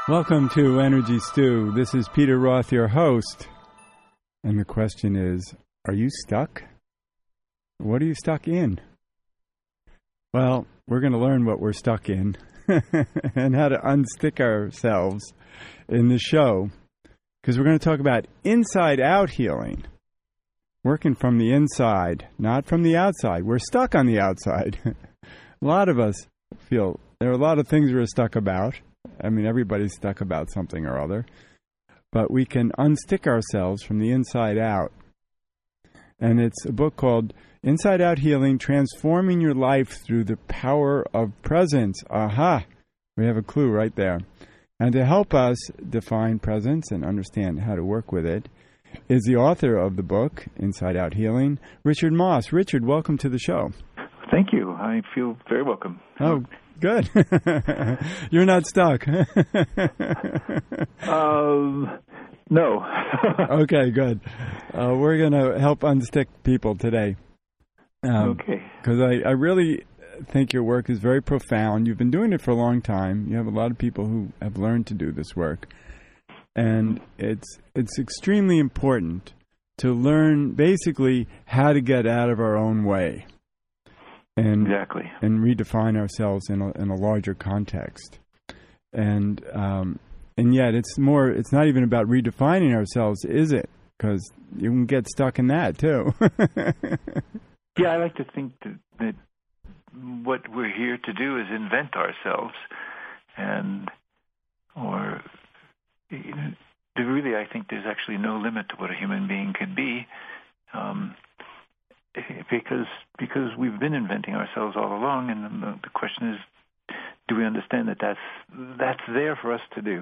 Welcome to Energy Stew. This is Peter Roth, your host. And the question is, are you stuck? What are you stuck in? Well, we're going to learn what we're stuck in and how to unstick ourselves in the show, because we're going to talk about inside-out healing, working from the inside, not from the outside. We're stuck on the outside. A lot of us feel there are a lot of things we're stuck about. I mean, everybody's stuck about something or other. But we can unstick ourselves from the inside out. And it's a book called Inside Out Healing, Transforming Your Life Through the Power of Presence. Aha! We have a clue right there. And to help us define presence and understand how to work with it is the author of the book, Inside Out Healing, Richard Moss. Richard, welcome to the show. Thank you. I feel very welcome. Oh, good. You're not stuck. No. Okay, good. We're going to help unstick people today. Okay. Because I really think your work is very profound. You've been doing it for a long time. You have a lot of people who have learned to do this work. And it's extremely important to learn basically how to get out of our own way. And, exactly. And redefine ourselves in a larger context. And yet it's not even about redefining ourselves, is it? Because you can get stuck in that too. Yeah, I like to think that what we're here to do is invent ourselves, really, I think there's actually no limit to what a human being could be, because we've been inventing ourselves all along, and the question is, do we understand that that's there for us to do?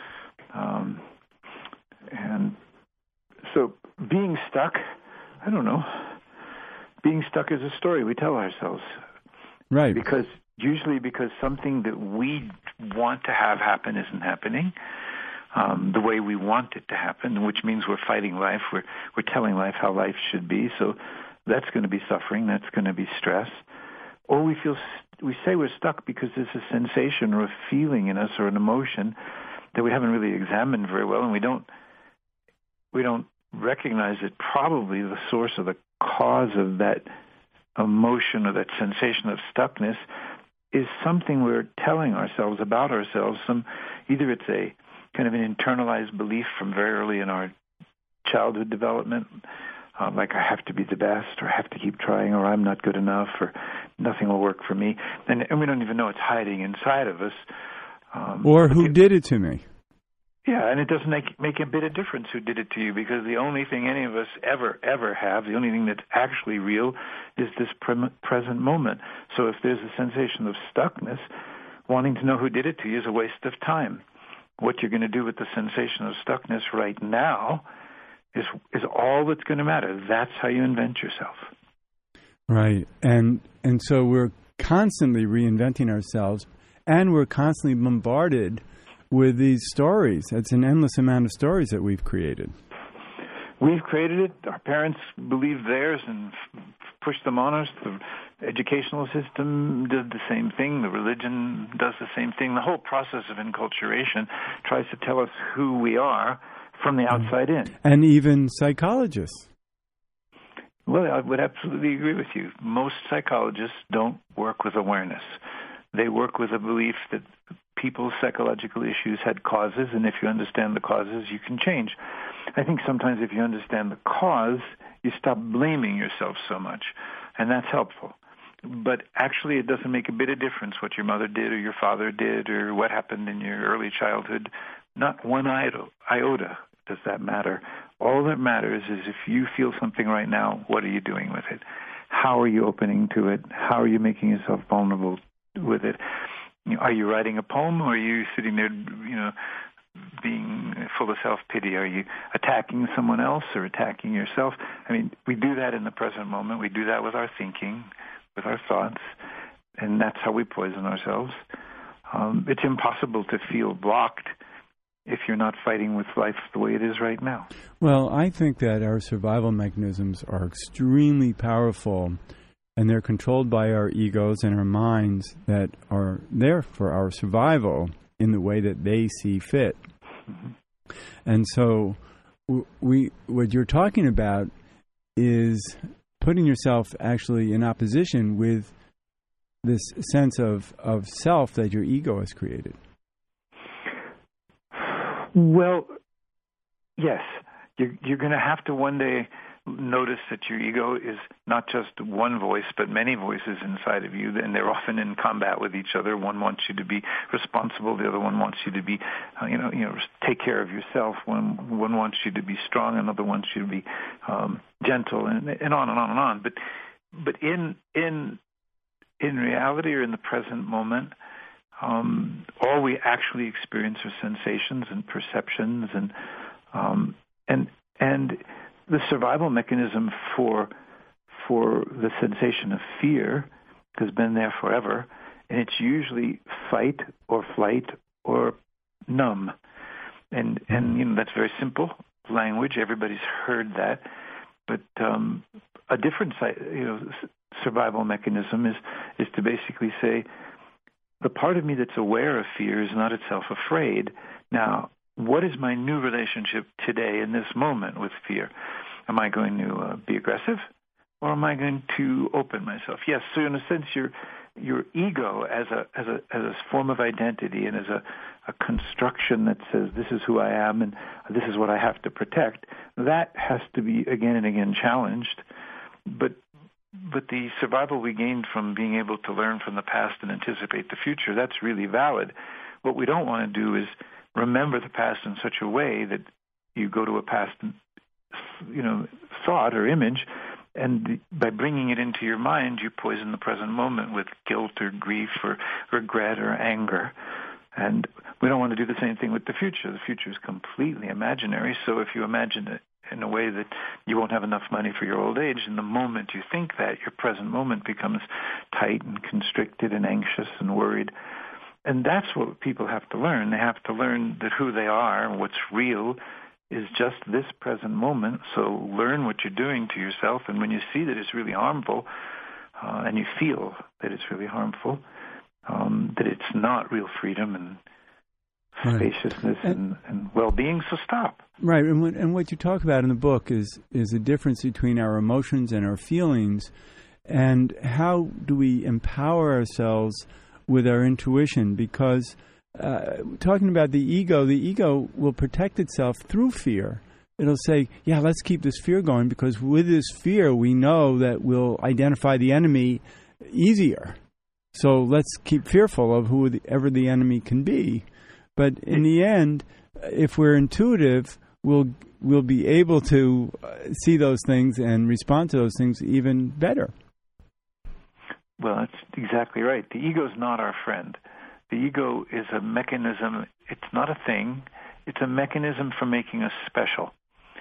And so being stuck, I don't know. Being stuck is a story we tell ourselves. Right. Because something that we want to have happen isn't happening the way we want it to happen, which means we're fighting life. We're telling life how life should be. So that's going to be suffering. That's going to be stress. Or we say we're stuck because there's a sensation or a feeling in us or an emotion that we haven't really examined very well, and we don't recognize that probably the source of the cause of that emotion or that sensation of stuckness is something we're telling ourselves about ourselves. Either it's a kind of an internalized belief from very early in our childhood development, like I have to be the best, or I have to keep trying, or I'm not good enough, or nothing will work for me. And we don't even know it's hiding inside of us. Or who did it to me. Yeah, and it doesn't make a bit of difference who did it to you, because the only thing any of us ever have, the only thing that's actually real, is this present moment. So if there's a sensation of stuckness, wanting to know who did it to you is a waste of time. What you're going to do with the sensation of stuckness right now is all that's going to matter. That's how you invent yourself. Right. And so we're constantly reinventing ourselves, and we're constantly bombarded with these stories. It's an endless amount of stories that we've created. We've created it. Our parents believe theirs and pushed them on us. The educational system did the same thing. The religion does the same thing. The whole process of enculturation tries to tell us who we are from the outside in. And even psychologists. Well, I would absolutely agree with you. Most psychologists don't work with awareness. They work with a belief that people's psychological issues had causes, and if you understand the causes, you can change. I think sometimes if you understand the cause, you stop blaming yourself so much, and that's helpful. But actually, it doesn't make a bit of difference what your mother did or your father did or what happened in your early childhood. Not one iota does that matter. All that matters is if you feel something right now, what are you doing with it? How are you opening to it? How are you making yourself vulnerable with it? Are you writing a poem, or are you sitting there, being full of self-pity? Are you attacking someone else or attacking yourself? I mean, we do that in the present moment. We do that with our thinking, with our thoughts, and that's how we poison ourselves. It's impossible to feel blocked if you're not fighting with life the way it is right now. Well, I think that our survival mechanisms are extremely powerful, and they're controlled by our egos and our minds that are there for our survival. in the way that they see fit. Mm-hmm. And so what you're talking about is putting yourself actually in opposition with this sense of self that your ego has created. Well, yes. You're going to have to one day notice that your ego is not just one voice, but many voices inside of you, and they're often in combat with each other. One wants you to be responsible, the other one wants you to be, take care of yourself. One wants you to be strong, another wants you to be gentle, and on and on and on. But in reality, or in the present moment, all we actually experience are sensations and perceptions, and the survival mechanism for the sensation of fear has been there forever, and it's usually fight or flight or numb, and that's very simple language. Everybody's heard that, but a different survival mechanism is to basically say, the part of me that's aware of fear is not itself afraid. Now, what is my new relationship today in this moment with fear? Am I going to be aggressive, or am I going to open myself? Yes. So in a sense, your ego as a form of identity and as a construction that says this is who I am and this is what I have to protect, that has to be again and again challenged. But the survival we gained from being able to learn from the past and anticipate the future, that's really valid. What we don't want to do is remember the past in such a way that you go to a past, thought or image, and by bringing it into your mind, you poison the present moment with guilt or grief or regret or anger. And we don't want to do the same thing with the future. The future is completely imaginary, so if you imagine it in a way that you won't have enough money for your old age, and the moment you think that, your present moment becomes tight and constricted and anxious and worried. And that's what people have to learn. They have to learn that who they are, what's real, is just this present moment. So learn what you're doing to yourself, and when you see that it's really harmful, and you feel that it's really harmful, that it's not real freedom and spaciousness and well-being, so stop. Right, and what you talk about in the book is the difference between our emotions and our feelings, and how do we empower ourselves with our intuition, because talking about the ego will protect itself through fear. It'll say, yeah, let's keep this fear going, because with this fear, we know that we'll identify the enemy easier. So let's keep fearful of whoever the enemy can be. But in the end, if we're intuitive, we'll be able to see those things and respond to those things even better. Well, that's exactly right. The ego is not our friend. The ego is a mechanism. It's not a thing. It's a mechanism for making us special.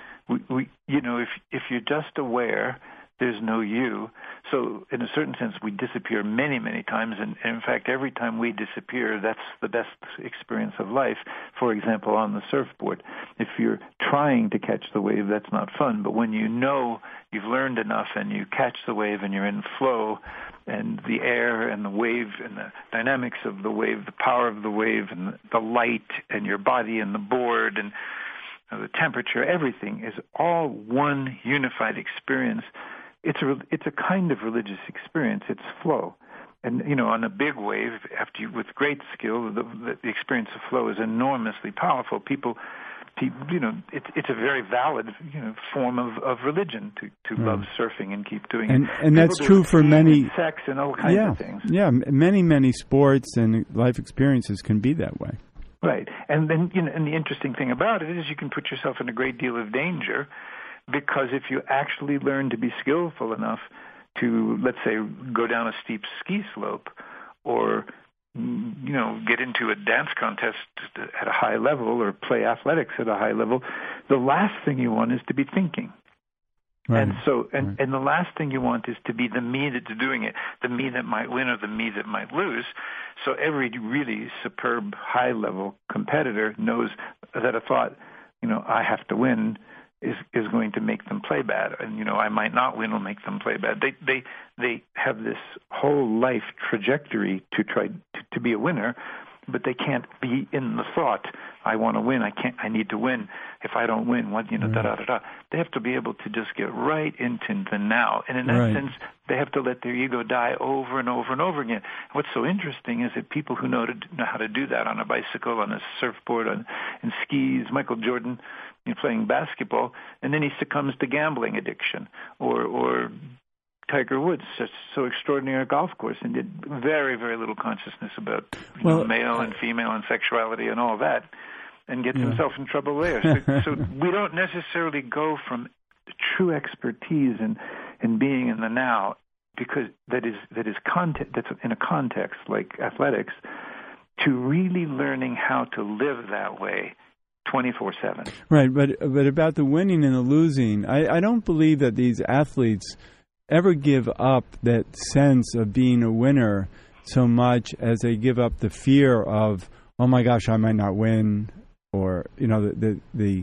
If you're just aware, there's no you. So in a certain sense, we disappear many, many times. And in fact, every time we disappear, that's the best experience of life. For example, on the surfboard, if you're trying to catch the wave, that's not fun. But when you know you've learned enough and you catch the wave and you're in flow, and the air and the wave and the dynamics of the wave, the power of the wave and the light and your body and the board and the temperature, everything is all one unified experience. It's a kind of religious experience. It's flow. And, on a big wave, with great skill, the experience of flow is enormously powerful. People, it's a very valid, form of religion to love surfing and keep doing it. And that's true for many sex and all kinds of things. Yeah, many sports and life experiences can be that way. Right, and then and the interesting thing about it is you can put yourself in a great deal of danger, because if you actually learn to be skillful enough to, let's say, go down a steep ski slope, or get into a dance contest at a high level, or play athletics at a high level, the last thing you want is to be thinking. Right. And so, and the last thing you want is to be the me that's doing it, the me that might win or the me that might lose. So every really superb high-level competitor knows that a thought, I have to win, is going to make them play bad, and I might not win will make them play bad. They have this whole life trajectory to try to be a winner but they can't be in the thought, I want to win, I need to win. If I don't win, what, da-da-da-da. They have to be able to just get right into the now. And in that sense, they have to let their ego die over and over and over again. What's so interesting is that people who know how to do that on a bicycle, on a surfboard, in skis, Michael Jordan, playing basketball, and then he succumbs to gambling addiction, or Tiger Woods, so extraordinary golf course, and did very, very little consciousness about male and female and sexuality and all that, and gets himself in trouble there. So we don't necessarily go from true expertise in being in the now, because that's in a context like athletics, to really learning how to live that way 24/7. Right, but about the winning and the losing, I don't believe that these athletes ever give up that sense of being a winner so much as they give up the fear of, oh my gosh, I might not win, or the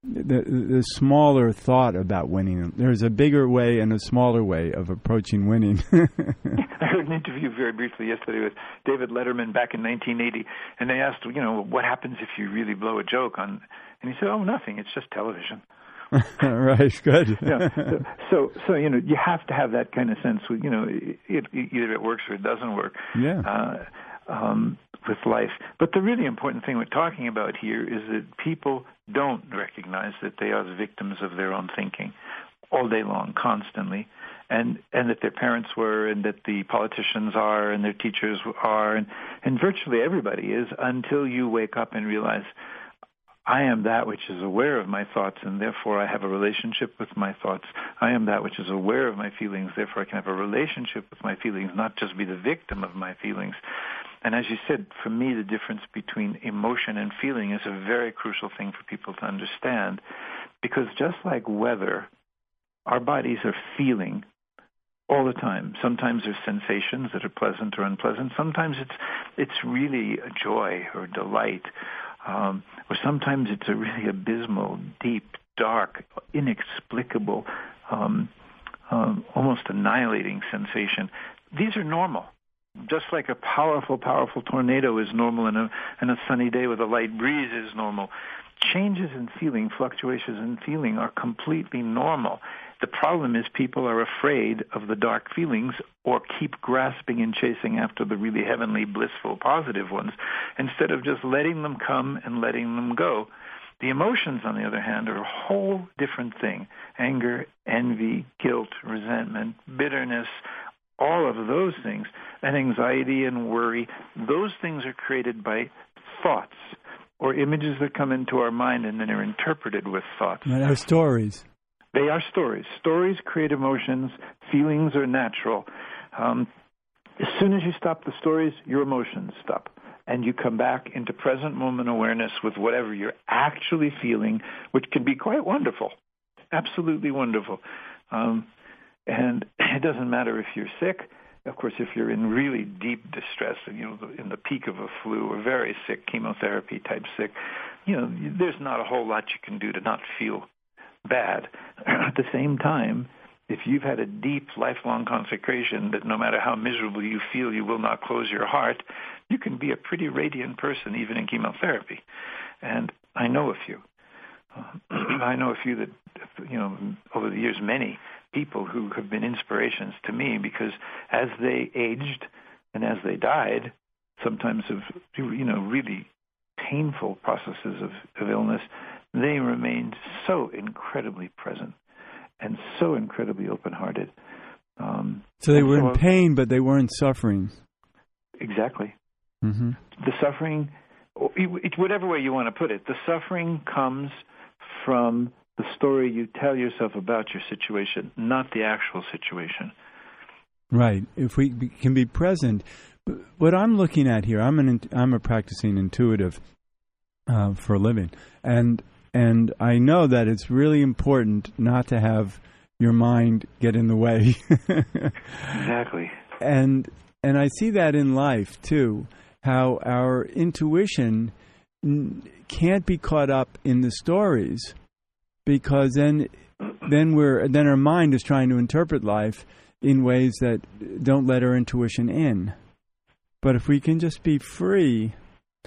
smaller thought about winning. There's a bigger way and a smaller way of approaching winning. I heard an interview very briefly yesterday with David Letterman back in 1980, and they asked, what happens if you really blow a joke on, and he said, oh, nothing, it's just television. Right, good. So you have to have that kind of sense. Either it works or it doesn't work. Yeah. With life. But the really important thing we're talking about here is that people don't recognize that they are the victims of their own thinking all day long, constantly, and that their parents were, and that the politicians are, and their teachers are, and virtually everybody is, until you wake up and realize, I am that which is aware of my thoughts, and therefore I have a relationship with my thoughts. I am that which is aware of my feelings, therefore I can have a relationship with my feelings, not just be the victim of my feelings. And as you said, for me, the difference between emotion and feeling is a very crucial thing for people to understand, because just like weather, our bodies are feeling all the time. Sometimes there's sensations that are pleasant or unpleasant. Sometimes it's really a joy or delight. Or sometimes it's a really abysmal, deep, dark, inexplicable, almost annihilating sensation. These are normal. Just like a powerful, powerful tornado is normal and a sunny day with a light breeze is normal. Changes in feeling, fluctuations in feeling are completely normal. The problem is people are afraid of the dark feelings, or keep grasping and chasing after the really heavenly, blissful, positive ones, instead of just letting them come and letting them go. The emotions, on the other hand, are a whole different thing. Anger, envy, guilt, resentment, bitterness, all of those things, and anxiety and worry, those things are created by thoughts or images that come into our mind and then are interpreted with thoughts. And our stories. They are stories. Stories create emotions. Feelings are natural. As soon as you stop the stories, your emotions stop. And you come back into present moment awareness with whatever you're actually feeling, which can be quite wonderful, absolutely wonderful. And it doesn't matter if you're sick. Of course, if you're in really deep distress, in the peak of a flu or very sick, chemotherapy type sick, there's not a whole lot you can do to not feel bad. At the same time, if you've had a deep, lifelong consecration that no matter how miserable you feel, you will not close your heart, you can be a pretty radiant person even in chemotherapy. And I know a few. I know a few that, over the years, many people who have been inspirations to me, because as they aged and as they died, sometimes of, really painful processes of illness, they remained so incredibly present and so incredibly open-hearted. So they were in pain, but they weren't suffering. Exactly. Mm-hmm. The suffering, whatever way you want to put it, the suffering comes from the story you tell yourself about your situation, not the actual situation. Right. If we can be present. What I'm looking at here, I'm a practicing intuitive for a living, and I know that it's really important not to have your mind get in the way. Exactly. And I see that in life too, how our intuition can't be caught up in the stories, because then our mind is trying to interpret life in ways that don't let our intuition in. But if we can just be free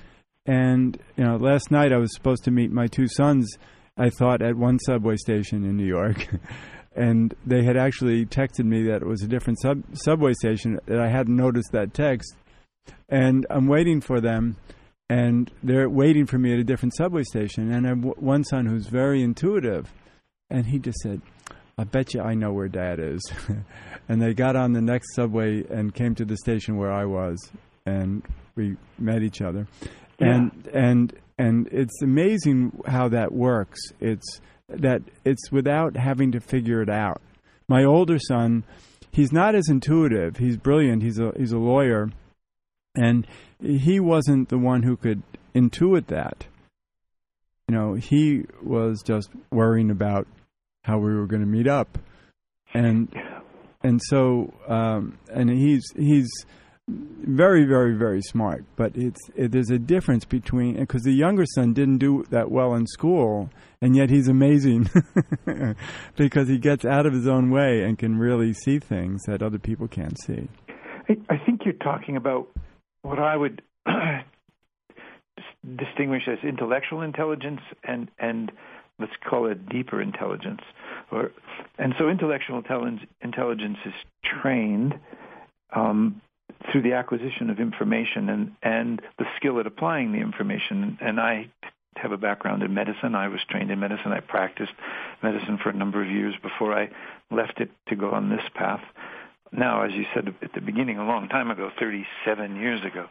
And, last night I was supposed to meet my two sons, I thought, at one subway station in New York. And they had actually texted me that it was a different subway station, that I hadn't noticed that text. And I'm waiting for them, and they're waiting for me at a different subway station. And I have one son who's very intuitive, and he just said, I bet you I know where Dad is. And they got on the next subway and came to the station where I was, and we met each other. Yeah. And it's amazing how that works. It's without having to figure it out. My older son, he's not as intuitive. He's brilliant. He's a lawyer, and he wasn't the one who could intuit that. He was just worrying about how we were going to meet up, and so he's very, very, very smart. But there's a difference between, because the younger son didn't do that well in school, and yet he's amazing because he gets out of his own way and can really see things that other people can't see. I think you're talking about what I would distinguish as intellectual intelligence and let's call it deeper intelligence. And so intellectual intelligence is trained through the acquisition of information and the skill at applying the information. And I have a background in medicine. I was trained in medicine. I practiced medicine for a number of years before I left it to go on this path. Now, as you said at the beginning, a long time ago, 37 years ago.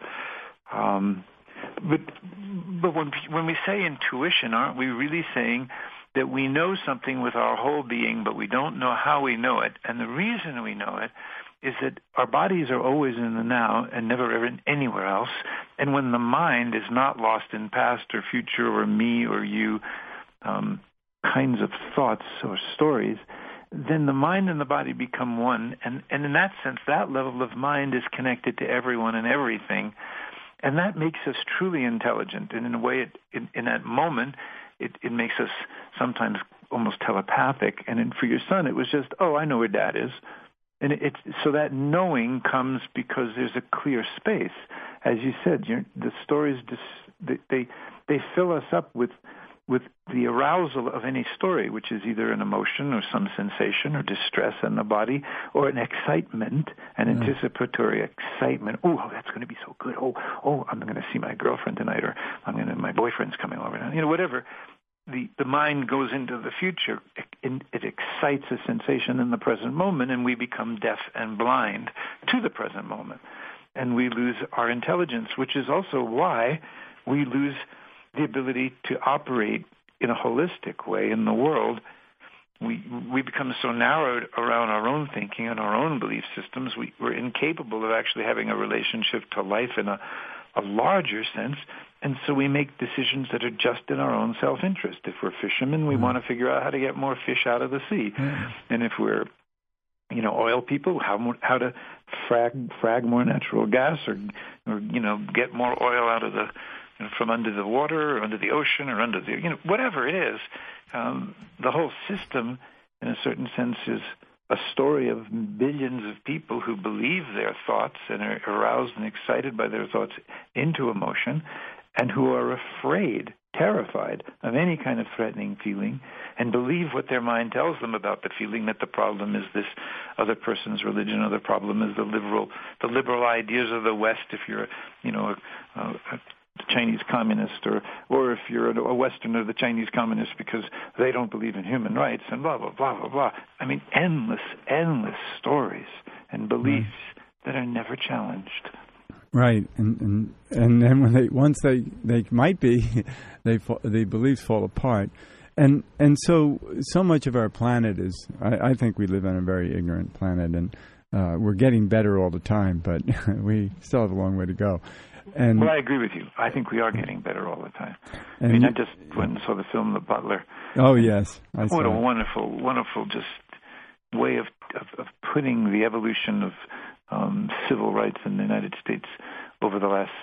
But when we say intuition, aren't we really saying that we know something with our whole being, but we don't know how we know it? And the reason we know it is that our bodies are always in the now and never ever anywhere else. And when the mind is not lost in past or future or me or you kinds of thoughts or stories, then the mind and the body become one. And in that sense, that level of mind is connected to everyone and everything. And that makes us truly intelligent. And in a way, in that moment, it makes us sometimes almost telepathic. And for your son, it was just, I know where Dad is. And so that knowing comes because there's a clear space. As you said, the stories, they fill us up with the arousal of any story, which is either an emotion or some sensation or distress in the body, or an excitement, an anticipatory excitement. Oh, that's going to be so good. Oh, I'm going to see my girlfriend tonight, or my boyfriend's coming over now. Whatever. The mind goes into the future. It excites a sensation in the present moment, and we become deaf and blind to the present moment. And we lose our intelligence, which is also why we lose the ability to operate in a holistic way in the world. We become so narrowed around our own thinking and our own belief systems, we're incapable of actually having a relationship to life in a larger sense. And so we make decisions that are just in our own self-interest. If we're fishermen, we want to figure out how to get more fish out of the sea. And if we're oil people, how to frag more natural gas or get more oil out of from under the water or under the ocean or under the, whatever it is. The whole system, in a certain sense, is a story of billions of people who believe their thoughts and are aroused and excited by their thoughts into emotion, and who are afraid, terrified of any kind of threatening feeling, and believe what their mind tells them about the feeling, that the problem is this other person's religion, or the problem is the liberal ideas of the West, if you're a Chinese communist, or if you're a Westerner, the Chinese communist, because they don't believe in human rights, and blah, blah, blah, blah, blah. I mean, endless stories and beliefs that are never challenged. Right, and then when once they might be, the beliefs fall apart, and so much of our planet is. I think we live on a very ignorant planet, and we're getting better all the time, but we still have a long way to go. Well, I agree with you. I think we are getting better all the time. I just went and saw the film The Butler. Oh yes, what a wonderful, wonderful just way of putting the evolution of civil rights in the United States over the last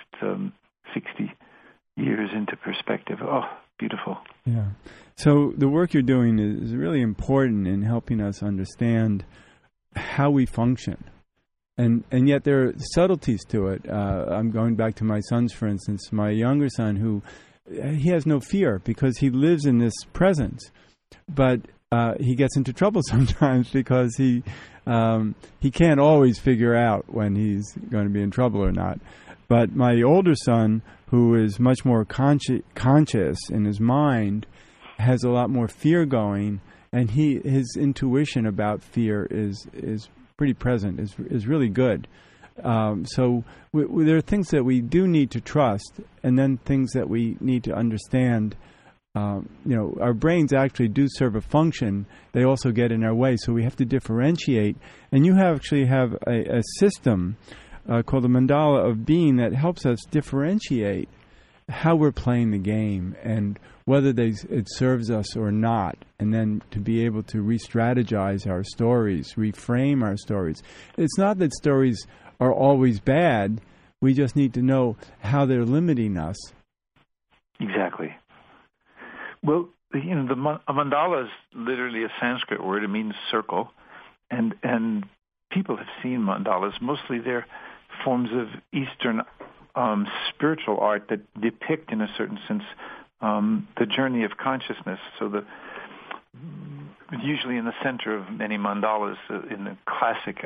60 years into perspective. Oh, beautiful. Yeah. So the work you're doing is really important in helping us understand how we function. And yet there are subtleties to it. I'm going back to my sons, for instance, my younger son, who he has no fear because he lives in this presence. But he gets into trouble sometimes because he can't always figure out when he's going to be in trouble or not. But my older son, who is much more conscious in his mind, has a lot more fear going, and his intuition about fear is pretty present, is really good. So there are things that we do need to trust, and then things that we need to understand. Our brains actually do serve a function. They also get in our way, so we have to differentiate. And you actually have a system called the mandala of being that helps us differentiate how we're playing the game and whether it serves us or not, and then to be able to re-strategize our stories, reframe our stories. It's not that stories are always bad. We just need to know how they're limiting us. Exactly. Well, a mandala is literally a Sanskrit word. It means circle, and people have seen mandalas. Mostly they're forms of Eastern spiritual art that depict, in a certain sense, the journey of consciousness. So usually in the center of many mandalas, in the classic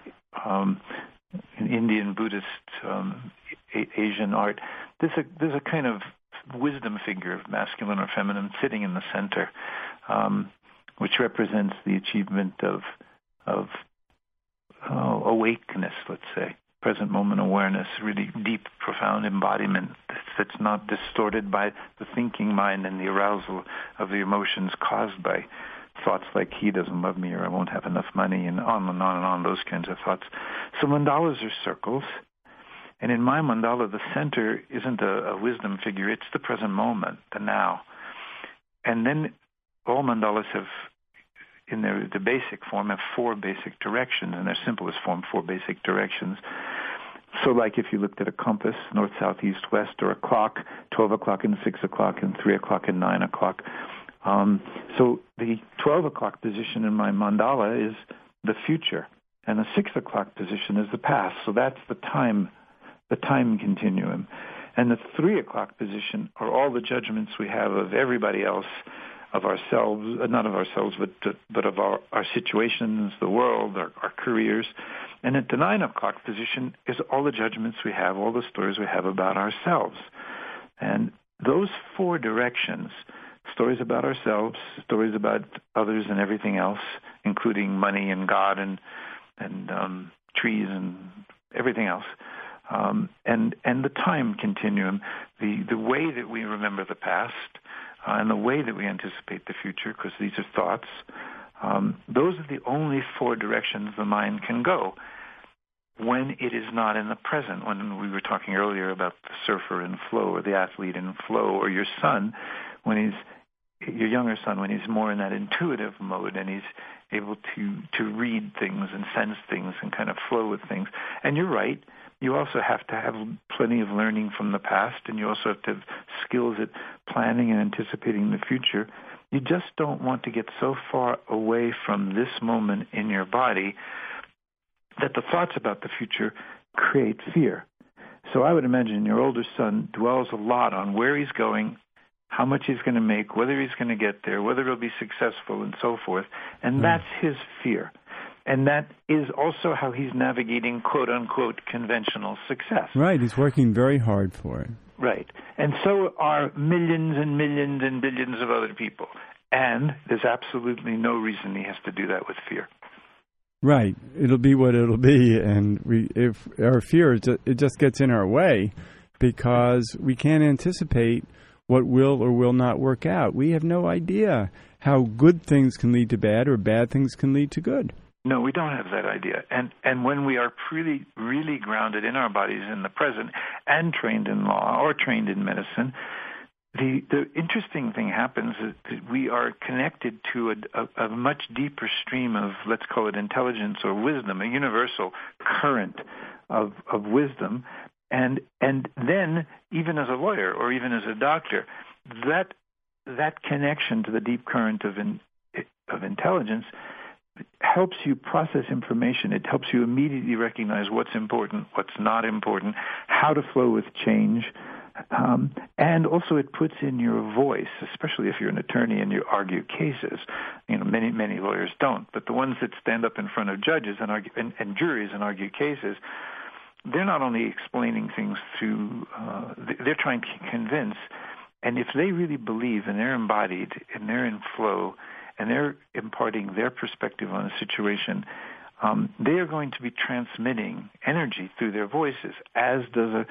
Indian, Buddhist, Asian art, there's a kind of wisdom figure of masculine or feminine sitting in the center, which represents the achievement of awakeness, let's say, present moment awareness, really deep, profound embodiment that's not distorted by the thinking mind and the arousal of the emotions caused by thoughts like he doesn't love me or I won't have enough money and on and on and on, those kinds of thoughts. So mandalas are circles. And in my mandala, the center isn't a wisdom figure. It's the present moment, the now. And then all mandalas have, in the basic form, have 4 basic directions. In their simplest form, 4 basic directions. So like if you looked at a compass, north, south, east, west, or a clock, 12 o'clock and 6 o'clock and 3 o'clock and 9 o'clock. So the 12 o'clock position in my mandala is the future. And the 6 o'clock position is the past. So that's the time continuum. And the 3 o'clock position are all the judgments we have of everybody else, of ourselves, not of ourselves, but of our situations, the world, our careers. And at the 9 o'clock position is all the judgments we have, all the stories we have about ourselves. And those 4 directions, stories about ourselves, stories about others and everything else, including money and God and trees and everything else, and the time continuum, the way that we remember the past and the way that we anticipate the future, because these are thoughts, those are the only 4 directions the mind can go when it is not in the present. When we were talking earlier about the surfer in flow or the athlete in flow, or your son, your younger son, when he's more in that intuitive mode and he's able to read things and sense things and kind of flow with things. And you're right, you also have to have plenty of learning from the past, and you also have to have skills at planning and anticipating the future. You just don't want to get so far away from this moment in your body that the thoughts about the future create fear. So I would imagine your older son dwells a lot on where he's going, how much he's going to make, whether he's going to get there, whether he'll be successful, and so forth. And that's his fear. And that is also how he's navigating, quote-unquote, conventional success. Right. He's working very hard for it. Right. And so are millions and millions and billions of other people. And there's absolutely no reason he has to do that with fear. Right. It'll be what it'll be. And if our fear, it just gets in our way because we can't anticipate what will or will not work out. We have no idea how good things can lead to bad or bad things can lead to good. No, we don't have that idea. And when we are really, really grounded in our bodies in the present and trained in law or trained in medicine, the interesting thing happens is that we are connected to a much deeper stream of, let's call it intelligence or wisdom, a universal current of wisdom. And then, even as a lawyer or even as a doctor, that connection to the deep current of intelligence helps you process information. It helps you immediately recognize what's important, what's not important, how to flow with change. And also it puts in your voice, especially if you're an attorney and you argue cases. Many lawyers don't, but the ones that stand up in front of judges and argue, and juries and argue cases, they're not only explaining things through, they're trying to convince. And if they really believe and they're embodied and they're in flow and they're imparting their perspective on a situation, they are going to be transmitting energy through their voices, as do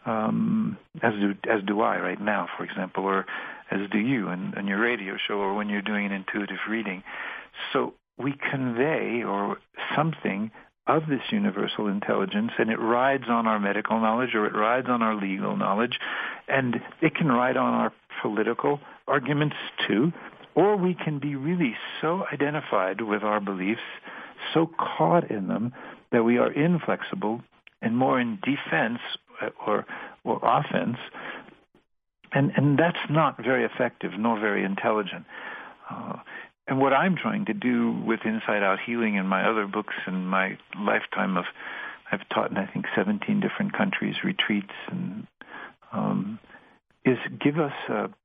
I right now, for example, or as do you on your radio show or when you're doing an intuitive reading. So we convey or something of this universal intelligence, and it rides on our medical knowledge or it rides on our legal knowledge, and it can ride on our political arguments too, or we can be really so identified with our beliefs, so caught in them, that we are inflexible and more in defense or offense, and that's not very effective nor very intelligent. And what I'm trying to do with Inside Out Healing and my other books and my lifetime of, I've taught in I think 17 different countries, retreats, and is give us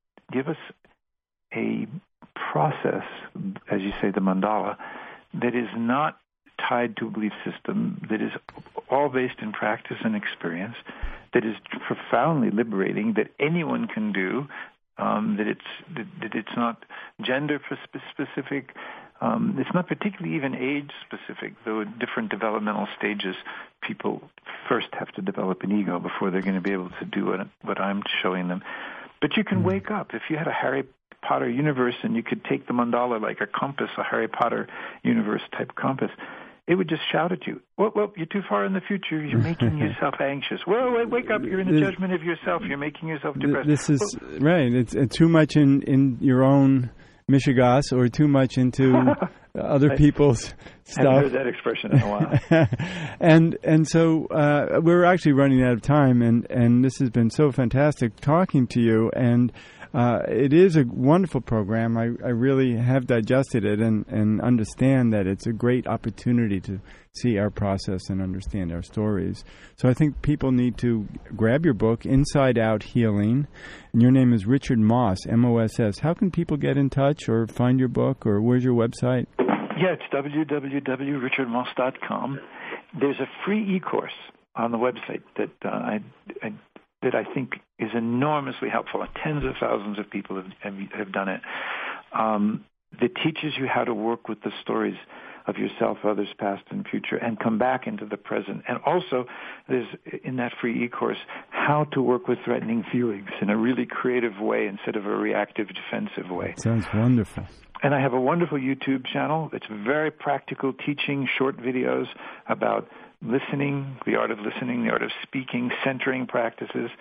a process, as you say, the mandala, that is not tied to a belief system, that is all based in practice and experience, that is profoundly liberating, that anyone can do, that it's not gender specific, it's not particularly even age specific, though at different developmental stages people first have to develop an ego before they're going to be able to do what I'm showing them. But you can wake up. If you had a Harry Potter universe and you could take the mandala like a compass, a Harry Potter universe type compass, it would just shout at you, well, you're too far in the future. You're making yourself anxious. Well, wake up. You're in the judgment of yourself. You're making yourself depressed. This is right. It's too much in your own mishigas or too much into other people's stuff. I haven't heard that expression in a while. and so we're actually running out of time, and this has been so fantastic talking to you, and it is a wonderful program. I really have digested it and understand that it's a great opportunity to see our process and understand our stories. So I think people need to grab your book, Inside Out Healing, and your name is Richard Moss, M-O-S-S. How can people get in touch or find your book, or where's your website? Yeah, it's www.richardmoss.com. There's a free e-course on the website that I think is enormously helpful. Tens of thousands of people have done it. That teaches you how to work with the stories of yourself, others, past and future, and come back into the present. And also, there's in that free e-course how to work with threatening feelings in a really creative way instead of a reactive, defensive way. Sounds wonderful. And I have a wonderful YouTube channel. It's very practical, teaching short videos about listening, the art of listening, the art of speaking, centering practices.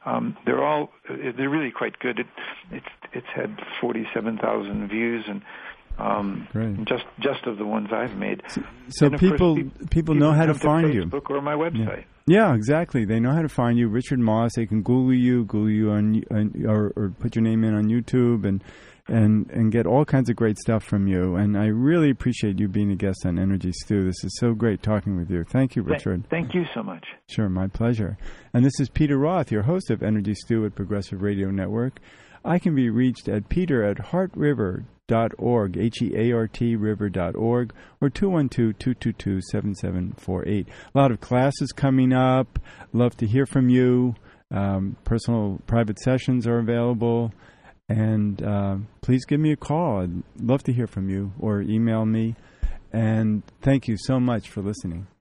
They're really quite good. It's had 47,000 views, and just of the ones I've made. So people know how to find you. Facebook or my website. Yeah, exactly. They know how to find you, Richard Moss. They can Google you on or put your name in on YouTube and get all kinds of great stuff from you. And I really appreciate you being a guest on Energy Stew. This is so great talking with you. Thank you, Richard. Thank you so much. Sure, my pleasure. And this is Peter Roth, your host of Energy Stew at Progressive Radio Network. I can be reached at peter@heartriver.org, HEART river.org, or 212-222-7748. A lot of classes coming up. Love to hear from you. Personal private sessions are available. And please give me a call. I'd love to hear from you, or email me. And thank you so much for listening.